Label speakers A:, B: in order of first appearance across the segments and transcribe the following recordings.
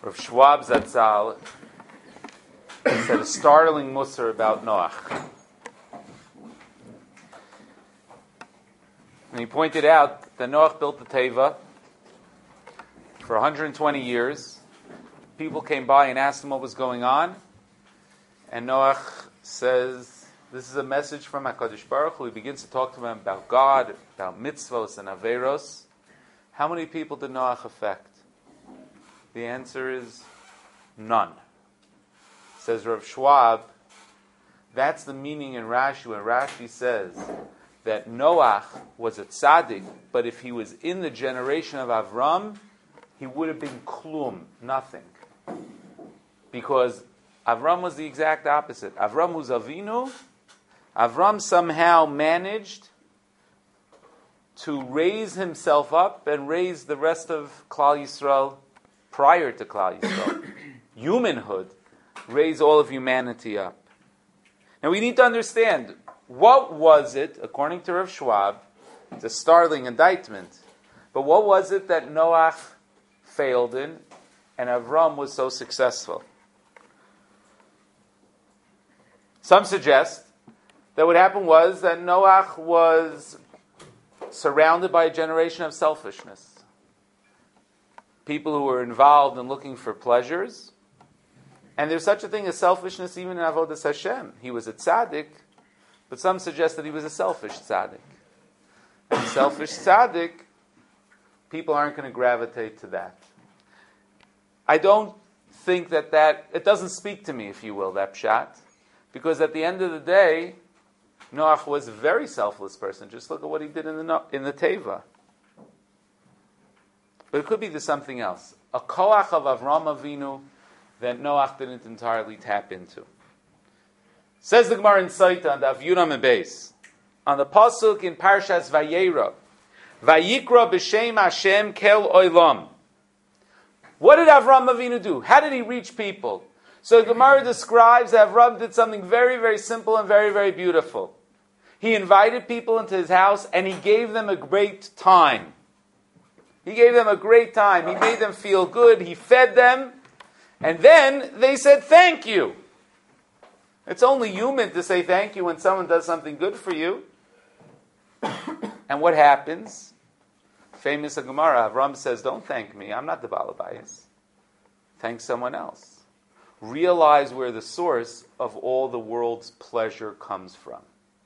A: Rav Schwab Zatzal said a startling musar about Noach. And he pointed out that Noach built the Teva for 120 years. People came by and asked him what was going on. And Noach says, this is a message from HaKadosh Baruch Hu. He begins to talk to them about God, about mitzvos and averos. How many people did Noach affect? The answer is none. Says Rav Schwab, that's the meaning in Rashi when Rashi says that Noach was a tzaddik, but if he was in the generation of Avram, he would have been klum, nothing. Because Avram was the exact opposite. Avram was Avinu. Avram somehow managed to raise himself up and raise the rest of Klal Yisrael prior to Klal Yisrael. Humanhood, raise all of humanity up. Now we need to understand, what was it, according to Rav Schwab, it's a startling indictment, but what was it that Noach failed in and Avram was so successful? Some suggest that what happened was that Noach was surrounded by a generation of selfishness. People who were involved in looking for pleasures. And there's such a thing as selfishness even in Avodas Hashem. He was a tzaddik, but some suggest that he was a selfish tzaddik. And selfish tzaddik, people aren't going to gravitate to that. I don't think that it doesn't speak to me, if you will, that pshat. Because at the end of the day, Noach was a very selfless person. Just look at what he did in the Teva. But it could be there's something else. A koach of Avram Avinu that Noach didn't entirely tap into. Says the Gemara in Saita on the Avyuram and Beis, on the pasuk in Parshas Vayera, Vayikra b'shem Hashem kel olam. What did Avram Avinu do? How did he reach people? So the Gemara describes that Avram did something very, very simple and very, very beautiful. He invited people into his house and he gave them a great time. He gave them a great time. He made them feel good. He fed them. And then they said, thank you. It's only human to say thank you when someone does something good for you. And what happens? Famous Gemara, Avram says, don't thank me. I'm not the Baal Habayis. Thank someone else. Realize where the source of all the world's pleasure comes from.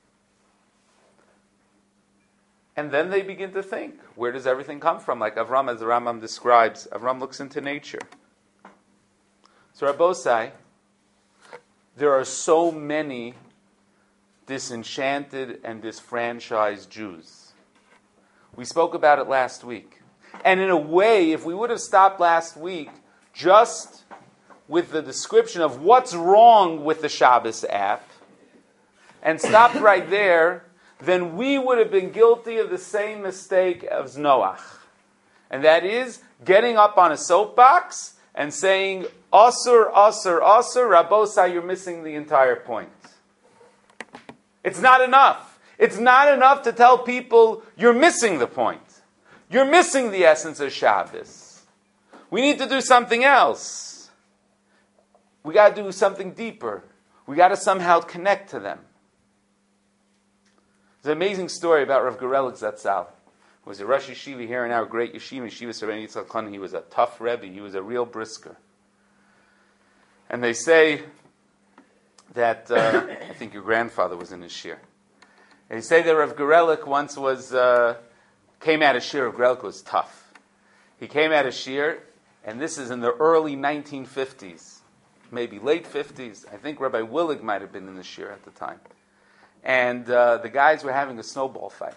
A: And then they begin to think, where does everything come from? Like Avram, as the Rambam describes, Avram looks into nature. So Rabbosai, there are so many disenchanted and disfranchised Jews. We spoke about it last week. And in a way, if we would have stopped last week just with the description of what's wrong with the Shabbos app, and stopped right there, then we would have been guilty of the same mistake as Noach. And that is getting up on a soapbox and saying, Asur, Asur, Asur, Rabbosai, you're missing the entire point. It's not enough. It's not enough to tell people you're missing the point. You're missing the essence of Shabbos. We need to do something else. We got to do something deeper. We got to somehow connect to them. There's an amazing story about Rav Gerelik Zatzal, who was a Rosh Yeshiva here in our great yeshiva, Rabbeinu Yitzchak Khan. He was a tough Rebbe. He was a real brisker. And they say that, I think your grandfather was in his shir. And they say that Rav Gerelik once came out of shir. Rav Gerelik was tough. He came out of shir, and this is in the early 1950s, maybe late 50s. I think Rabbi Willig might have been in the shir at the time. And the guys were having a snowball fight.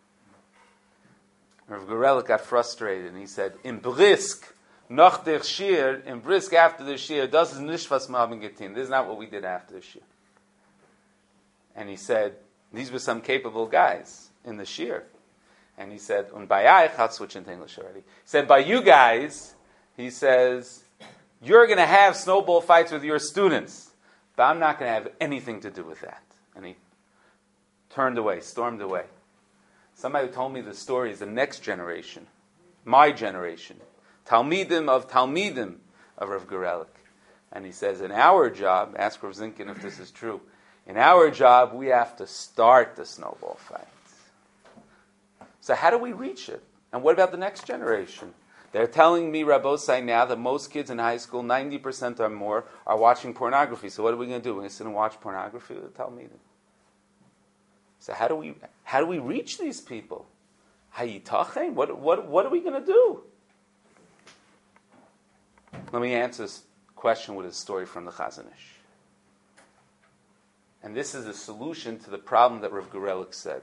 A: Rav Gerelik got frustrated, and he said, in brisk, noch der shir, in brisk after the shir, das ist nicht was wir haben getan. This is not what we did after the shir. And he said, these were some capable guys in the shir. And he said, und bei euch, I'll switch into English already. He said, by you guys, he says, you're going to have snowball fights with your students, but I'm not going to have anything to do with that. And he turned away, stormed away. Somebody who told me the story is the next generation, my generation. Talmidim of Talmidim of Rav Gorelik. And he says, in our job, ask Rav Zinkin if this is true, in our job, we have to start the snowball fight. So how do we reach it? And what about the next generation? They're telling me, Rabbosai, now that most kids in high school, 90% or more, are watching pornography. So what are we going to do? We're going to sit and watch pornography? Tell me. So how do we reach these people? Hayitachem? What are we going to do? Let me answer this question with a story from the Chazon Ish. And this is a solution to the problem that Rav Gorelik said.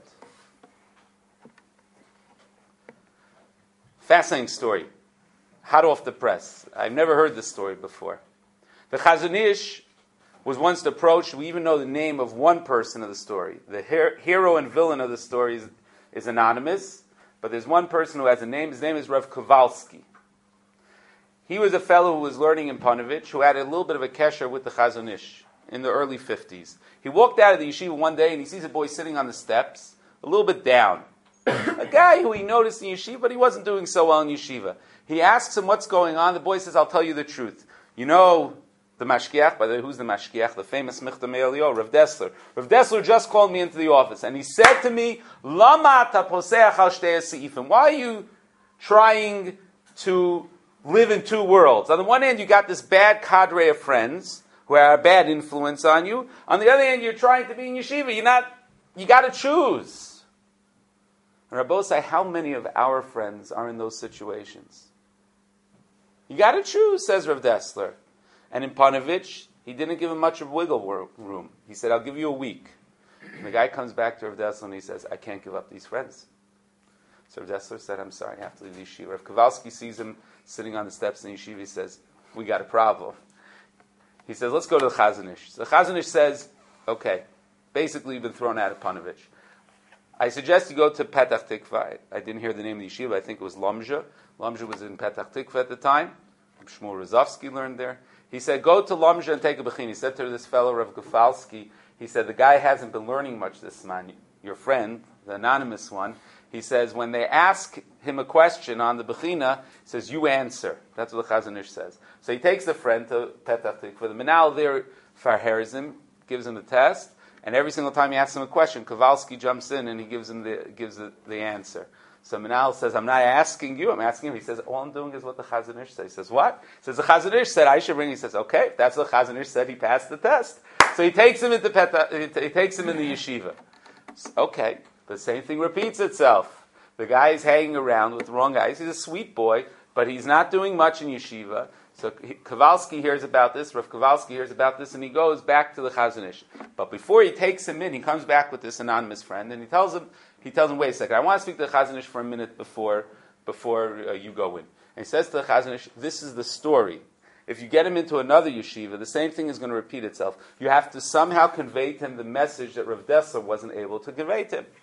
A: Fascinating story. Hot off the press. I've never heard this story before. The Chazon Ish was once approached. We even know the name of one person of the story. The hero and villain of the story is anonymous, but there's one person who has a name. His name is Rav Kowalski. He was a fellow who was learning in Panovich, who had a little bit of a kesher with the Chazon Ish in the early 50s. He walked out of the yeshiva one day and he sees a boy sitting on the steps, a little bit down. A guy who he noticed in yeshiva, but he wasn't doing so well in yeshiva. He asks him what's going on. The boy says, I'll tell you the truth. You know the mashgiach, by the way, who's the mashgiach? The famous Michta Me'elio, Rav Dessler. Rav Dessler just called me into the office, and he said to me, Lama ta poseach al shtei seifim. Why are you trying to live in two worlds? On the one hand, you got this bad cadre of friends who are a bad influence on you. On the other hand, you're trying to be in yeshiva. You got to choose. And Rabbosai, how many of our friends are in those situations? You got to choose, says Rav Dessler. And in Panovich, he didn't give him much of wiggle room. He said, I'll give you a week. And the guy comes back to Rav Dessler and he says, I can't give up these friends. So Rav Dessler said, I'm sorry, I have to leave the yeshiva. Rav Kowalski sees him sitting on the steps in the yeshiva. He says, we got a problem. He says, let's go to the Chazon Ish. So the Chazon Ish says, okay, basically you've been thrown out of Panovich. I suggest you go to Petach Tikva. I didn't hear the name of the yeshiva. I think it was Lomja. Lomja was in Petach Tikva at the time. Shmuel Rozovsky learned there. He said, go to Lomja and take a bechin. He said to this fellow, Rav Kowalski, he said, the guy hasn't been learning much this man. Your friend, the anonymous one, he says, when they ask him a question on the bechina, he says, you answer. That's what the Chazon Ish says. So he takes the friend to Petach Tikva. The Menal there farheres him, gives him the test. And every single time he asks him a question, Kowalski jumps in and he gives the answer. So Menal says, I'm not asking you, I'm asking him. He says, all I'm doing is what the Chazon Ish says. He says, what? He says, the Chazon Ish said I should bring. He says, okay, if that's what the Chazon Ish said, he passed the test. So he takes him into he takes him in the yeshiva. Okay, the same thing repeats itself. The guy is hanging around with the wrong guys. He's a sweet boy, but he's not doing much in yeshiva. So Kowalski hears about this, Rav Kowalski hears about this, and he goes back to the Chazon Ish. But before he takes him in, he comes back with this anonymous friend, and he tells him, wait a second, I want to speak to the Chazon Ish for a minute before you go in. And he says to the Chazon Ish, this is the story. If you get him into another yeshiva, the same thing is going to repeat itself. You have to somehow convey to him the message that Rav Dessler wasn't able to convey to him.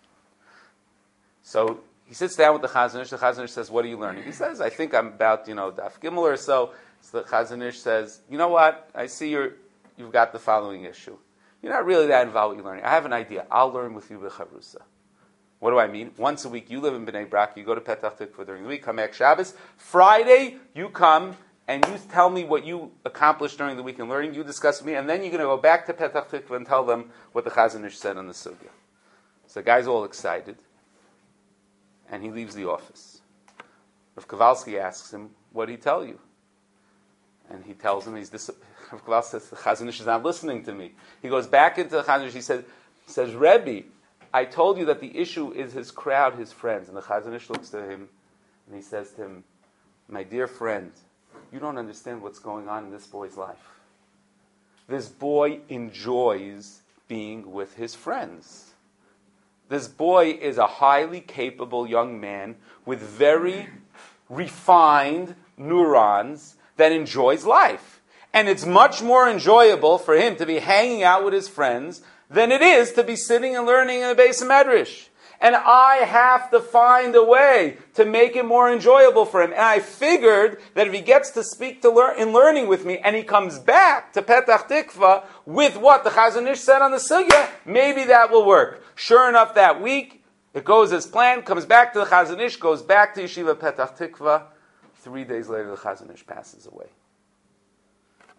A: So he sits down with the Chazon Ish. The Chazon Ish says, what are you learning? He says, I think I'm about, Daf Gimel or so. So the Chazon Ish says, you know what? I see you've got the following issue. You're not really that involved with what you're learning. I have an idea. I'll learn with you b'chavrusa. What do I mean? Once a week, you live in Bnei Brak, you go to Petach Tikva during the week, come back Shabbos. Friday, you come and you tell me what you accomplished during the week in learning. You discuss with me, and then you're going to go back to Petach Tikva and tell them what the Chazon Ish said on the sugya. So the guy's all excited. And he leaves the office. Rav Kowalski asks him, what did he tell you? And he tells him, Rav Kowalski says, the Chazon Ish is not listening to me. He goes back into the Chazon Ish, he says, Rebbe, I told you that the issue is his crowd, his friends. And the Chazon Ish looks to him, and he says to him, my dear friend, you don't understand what's going on in this boy's life. This boy enjoys being with his friends. This boy is a highly capable young man with very refined neurons that enjoys life. And it's much more enjoyable for him to be hanging out with his friends than it is to be sitting and learning in the Beis Medrash. And I have to find a way to make it more enjoyable for him. And I figured that if he gets to speak in learning with me, and he comes back to Petach Tikva with what the Chazon Ish said on the sugya, maybe that will work. Sure enough, that week, it goes as planned, comes back to the Chazon Ish, goes back to Yeshiva Petach Tikva. 3 days later, the Chazon Ish passes away.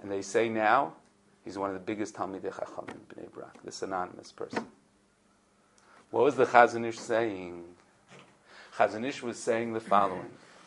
A: And they say now, he's one of the biggest Talmidei Chachamim in Bnei Brak, this anonymous person. What was the Chazon Ish saying? Chazon Ish was saying the following.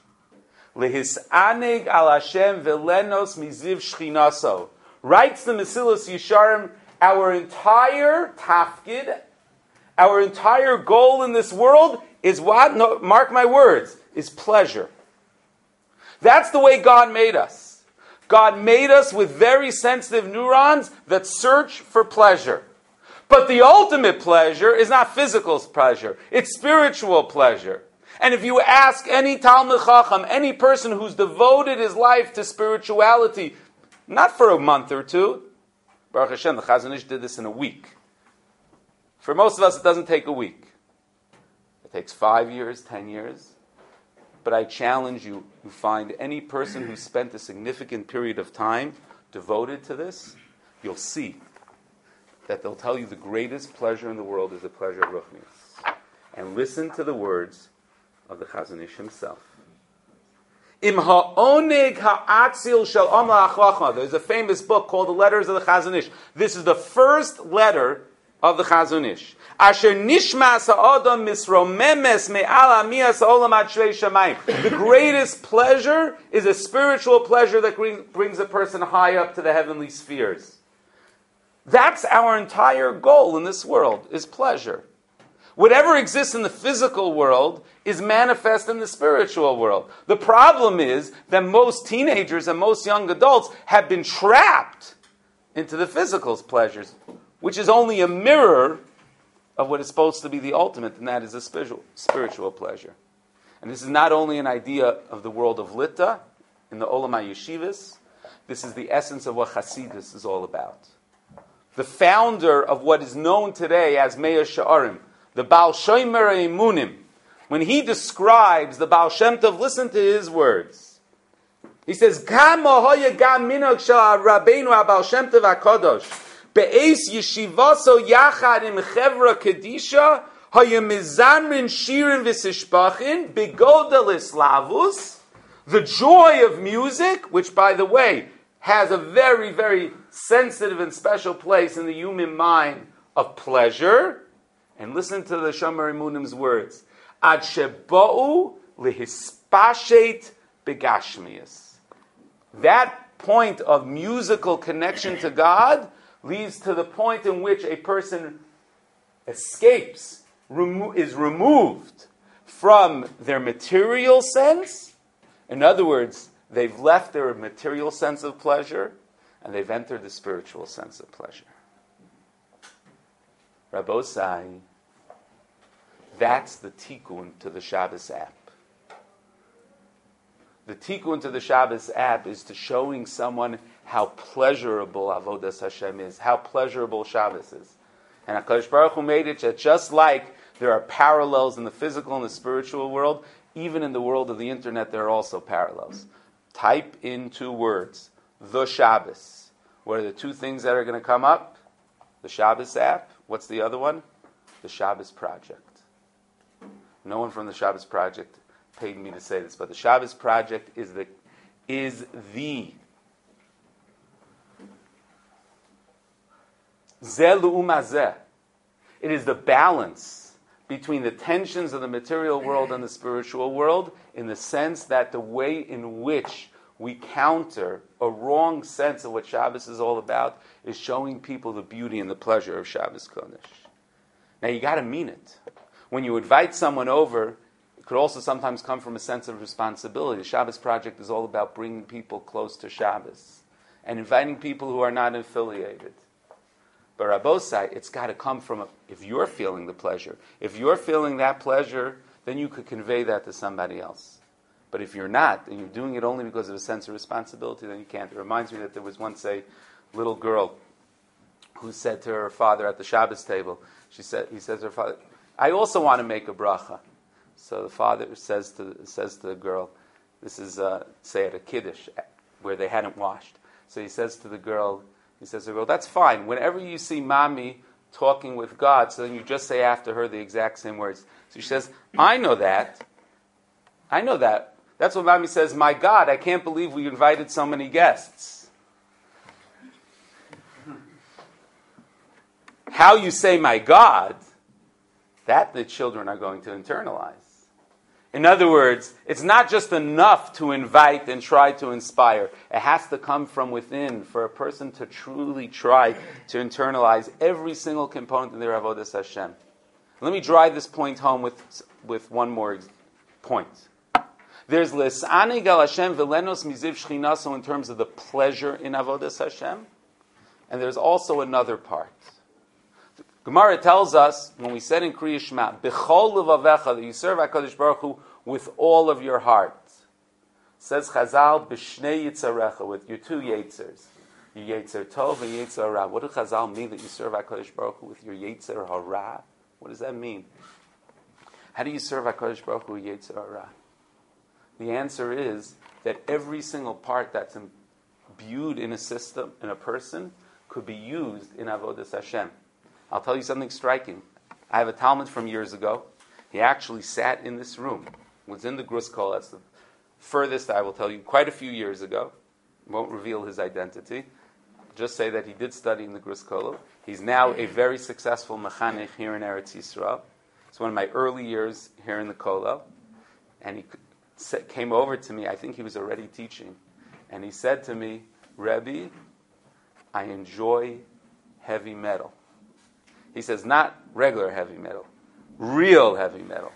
A: Lehisaneg al Hashem velenos miziv shchinaso. Writes the Mesilas Yesharim, our entire tafkid, our entire goal in this world is what? No, mark my words, is pleasure. That's the way God made us. God made us with very sensitive neurons that search for pleasure. But the ultimate pleasure is not physical pleasure, it's spiritual pleasure. And if you ask any Talmid Chacham, any person who's devoted his life to spirituality, not for a month or two, Baruch Hashem, the Chazon Ish did this in a week. For most of us, it doesn't take a week. It takes 5 years, 10 years. But I challenge you, you find any person who spent a significant period of time devoted to this, you'll see that they'll tell you the greatest pleasure in the world is the pleasure of Ruchnius. And listen to the words of the Chazon Ish himself. Im ha'oneg ha'atzil shel Amla Achachma. There's a famous book called The Letters of the Chazon Ish. This is the first letter of the Chazon Ish. Asher nishmas ha'adam misromemes me'al amiyas ha'olam ad shrei shamayim. The greatest pleasure is a spiritual pleasure that brings a person high up to the heavenly spheres. That's our entire goal in this world, is pleasure. Whatever exists in the physical world is manifest in the spiritual world. The problem is that most teenagers and most young adults have been trapped into the physical pleasures, which is only a mirror of what is supposed to be the ultimate, and that is a spiritual pleasure. And this is not only an idea of the world of Litta, in the Olam HaYeshivas, this is the essence of what Hasidus is all about. The founder of what is known today as Meah She'arim, the Baal Shomer Emunim, when he describes the Baal Shem Tov, listen to his words. He says, Kama hoya gam minhag shel Rabbeinu HaBaal Shem Tov HaKadosh, be'eis yeshivaso yachad im chevra kedisha, hoya mizamrin shirin v'sishbachin, begodel islavus, the joy of music, which, by the way, has a very, very sensitive and special place in the human mind of pleasure. And listen to the Shomer Emunim's words. Ad sheba'u lehispashet begashmias. That point of musical connection to God leads to the point in which a person escapes, is removed from their material sense. In other words, they've left their material sense of pleasure and they've entered the spiritual sense of pleasure. Rabbosai, that's the tikkun to the Shabbos app. The tikkun to the Shabbos app is to showing someone how pleasurable Avodas Hashem is, how pleasurable Shabbos is. And HaKadosh Baruch Hu made it that just like there are parallels in the physical and the spiritual world, even in the world of the internet there are also parallels. Type in 2 words, the Shabbos. What are the 2 things that are going to come up? The Shabbos app. What's the other one? The Shabbos Project. No one from the Shabbos Project paid me to say this, but the Shabbos Project is the Zeh Lu'umazeh. It is the balance between the tensions of the material world and the spiritual world, in the sense that the way in which we counter a wrong sense of what Shabbos is all about is showing people the beauty and the pleasure of Shabbos Kodesh. Now you got to mean it. When you invite someone over, it could also sometimes come from a sense of responsibility. The Shabbos Project is all about bringing people close to Shabbos and inviting people who are not affiliated. But Rabbosai, it's got to come from, if you're feeling the pleasure, if you're feeling that pleasure, then you could convey that to somebody else. But if you're not, and you're doing it only because of a sense of responsibility, then you can't. It reminds me that there was once a little girl who said to her father at the Shabbos table, he says to her father, I also want to make a bracha. So the father says to the girl, this is, say at a Kiddush, where they hadn't washed. So he says to the girl, that's fine. Whenever you see mommy talking with God, so then you just say after her the exact same words. So she says, I know that. That's what mommy says, my God, I can't believe we invited so many guests. How you say my God, that the children are going to internalize. In other words, it's not just enough to invite and try to inspire. It has to come from within for a person to truly try to internalize every single component in their avodas Hashem. Let me drive this point home with one more point. There's l'sanig al Hashem v'lenos miziv shchinaso in terms of the pleasure in avodas Hashem, and there's also another part. Gemara tells us, when we said in Kriya Shema, B'chol levavecha, that you serve HaKadosh Baruch Hu with all of your heart. Says Chazal, B'shnei Yitzarecha, with your two Yitzers, your Yitzer Tov and Yitzer Hara. What do Chazal mean that you serve HaKadosh Baruch Hu with your Yitzer Hara? What does that mean? How do you serve HaKadosh Baruch Hu with Yitzer Hara? The answer is that every single part that's imbued in a system, in a person, could be used in Avodas Hashem. I'll tell you something striking. I have a Talmud from years ago. He actually sat in this room. Was in the Grus Kol. That's the furthest I will tell you. Quite a few years ago. Won't reveal his identity. Just say that he did study in the Grus Kol. He's now a very successful mechanech here in Eretz Yisrael. It's one of my early years here in the Kollel. And he came over to me. I think he was already teaching. And he said to me, Rebbe, I enjoy heavy metal. He says, not regular heavy metal, real heavy metal.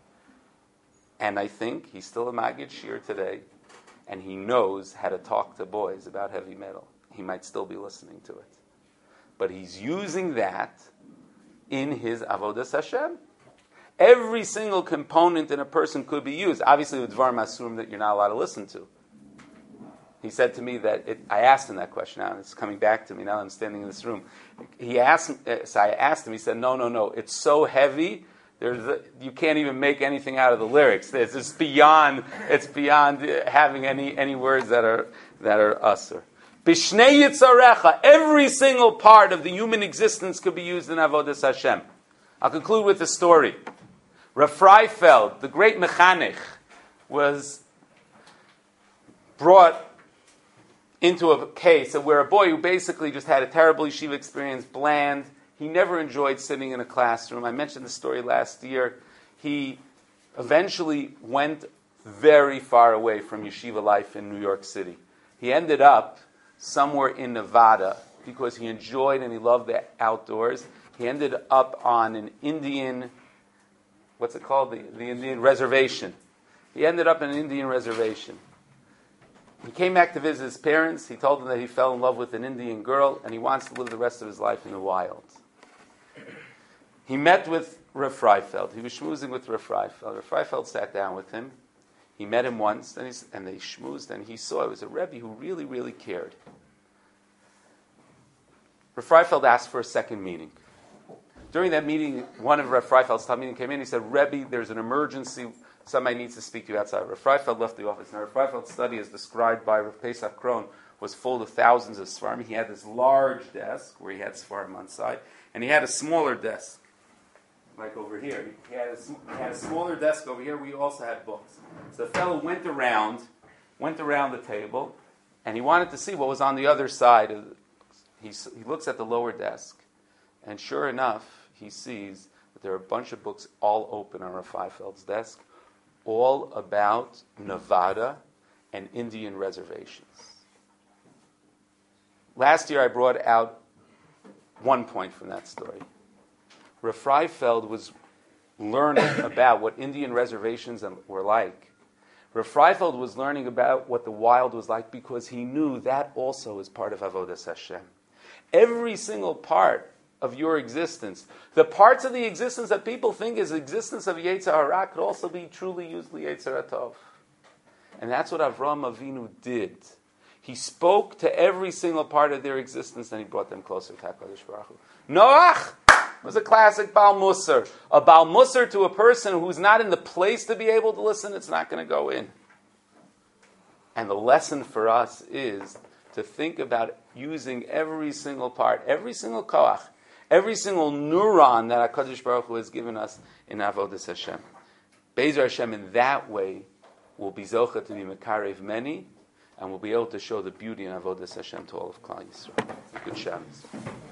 A: And I think he's still a Maggid Shir today, and he knows how to talk to boys about heavy metal. He might still be listening to it. But he's using that in his Avodas Hashem. Every single component in a person could be used. Obviously, with Dvar Masurim that you're not allowed to listen to. He said to me that I asked him that question now, and it's coming back to me now that I'm standing in this room. So I asked him, he said, no, it's so heavy, you can't even make anything out of the lyrics. It's beyond having any words that are usur. Bishnei Yitzarecha, every single part of the human existence could be used in Avodas Hashem. I'll conclude with a story. Rav Freifeld, the great mechanech, was brought into a case where a boy who basically just had a terrible yeshiva experience, bland, he never enjoyed sitting in a classroom. I mentioned the story last year. He eventually went very far away from yeshiva life in New York City. He ended up somewhere in Nevada because he enjoyed and he loved the outdoors. He ended up on an Indian, what's it called? The Indian reservation. He ended up in an Indian reservation. He came back to visit his parents. He told them that he fell in love with an Indian girl and he wants to live the rest of his life in the wild. He met with Rav Freifeld. He was schmoozing with Rav Freifeld. Rav Freifeld sat down with him. He met him once and they schmoozed, and he saw it was a Rebbe who really, really cared. Rav Freifeld asked for a second meeting. During that meeting, one of Rav Freifeld's Talmidim came in. He said, Rebbe, there's an emergency. Somebody needs to speak to you outside. Rav Freifeld left the office. Now, Rav Freifeld's study, as described by Rav Pesach Kron, was full of thousands of Sfarim. He had this large desk where he had Sfarim on side, and he had a smaller desk, like over here. He had a smaller desk over here where he also had books. So the fellow went around the table, and he wanted to see what was on the other side. He looks at the lower desk, and sure enough, he sees that there are a bunch of books all open on Rav Freifeld's desk, all about Nevada and Indian reservations. Last year I brought out one point from that story. Rav Freifeld was learning about what Indian reservations were like. Rav Freifeld was learning about what the wild was like because he knew that also is part of Avodas Hashem. Every single part of your existence, the parts of the existence that people think is existence of Yetzer Hara, could also be truly used Yetzer Tov. And that's what Avraham Avinu did. He spoke to every single part of their existence and he brought them closer to HaKadosh Baruch Hu. Noach was a classic Baal Musar. A Baal Musar to a person who's not in the place to be able to listen, it's not going to go in. And the lesson for us is to think about using every single part, every single koach, every single neuron that HaKadosh Baruch Hu has given us in Avodas Hashem. Be'ezer Hashem, in that way, will be zocha to be mekarev many, and we'll be able to show the beauty in Avodas Hashem to all of Klal Yisrael. Good Shabbos.